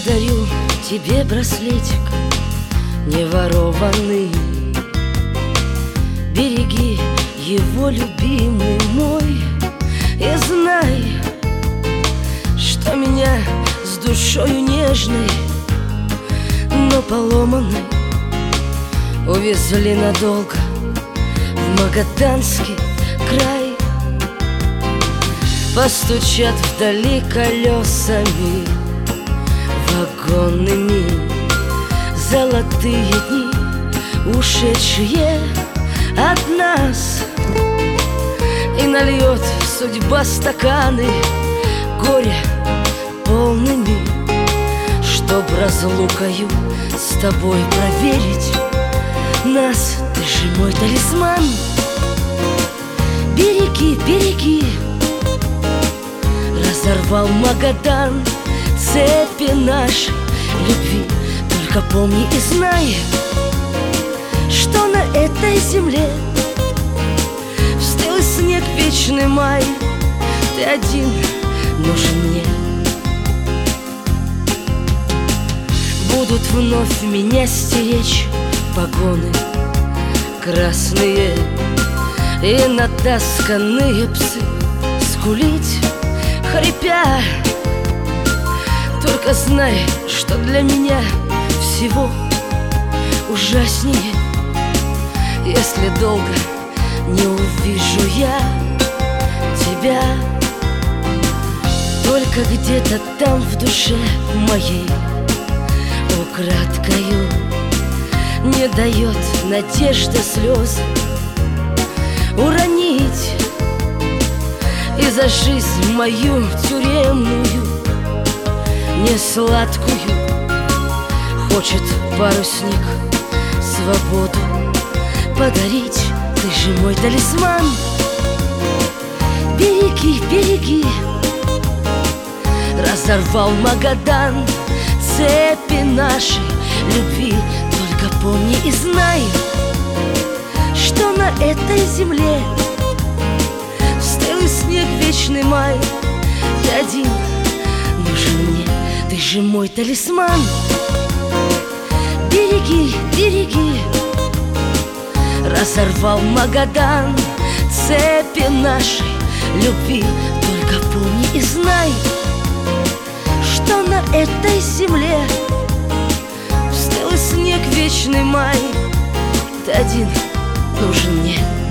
дарю тебе браслетик не ворованный. Береги его, любимый мой, и знай, что меня с душою нежной, но поломанной, увезли надолго в Магаданский край. Постучат вдали колесами вагонными золотые дни, ушедшие от нас, и нальет судьба стаканы горя полными, чтоб разлукою с тобой проверить нас. Ты же мой талисман, береги, береги. Разорвал Магадан цепи нашей любви. Только помни и знай, что на этой земле в стылый снег вечный май ты один нужен мне. Будут вновь меня стеречь погоны красные и натасканные псы скулить, хрипя. Только знай, что для меня всего ужаснее, если долго не увижу я тебя. Только где-то там в душе моей украдкою не дает надежда слез уронить, и за жизнь мою тюремную несладкую хочет парусник свободу подарить. Ты же мой талисман, береги, береги. Разорвал Магадан цепи нашей любви. Только помни и знай, что на этой земле в стылый снег вечный май ты один нужен мне. Ты же мой талисман, береги, береги. Разорвал Магадан цепи нашей любви. Только помни и знай, что на этой земле в стылый снег вечный май ты один нужен мне.